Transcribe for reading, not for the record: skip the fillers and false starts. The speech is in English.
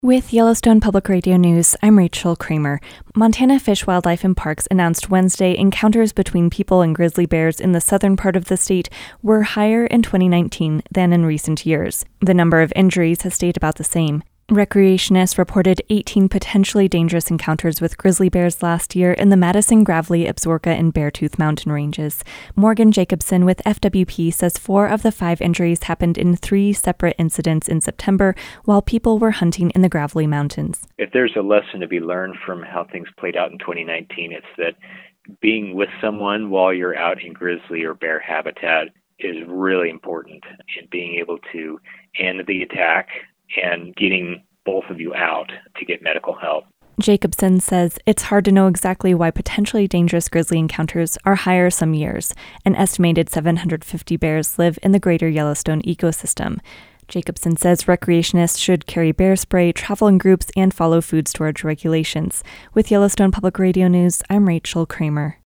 With Yellowstone Public Radio News, I'm Rachel Kramer. Montana Fish, Wildlife, and Parks announced Wednesday encounters between people and grizzly bears in the southern part of the state were higher in 2019 than in recent years. The number of injuries has stayed about the same. Recreationists reported 18 potentially dangerous encounters with grizzly bears last year in the Madison, Gravelly, Absaroka, and Beartooth mountain ranges. Morgan Jacobson with FWP says 4 of the 5 injuries happened in 3 separate incidents in September while people were hunting in the Gravelly Mountains. If there's a lesson to be learned from how things played out in 2019, it's that being with someone while you're out in grizzly or bear habitat is really important in being able to end the attack and getting both of you out to get medical help. Jacobson says it's hard to know exactly why potentially dangerous grizzly encounters are higher some years. An estimated 750 bears live in the greater Yellowstone ecosystem. Jacobson says recreationists should carry bear spray, travel in groups, and follow food storage regulations. With Yellowstone Public Radio News, I'm Rachel Kramer.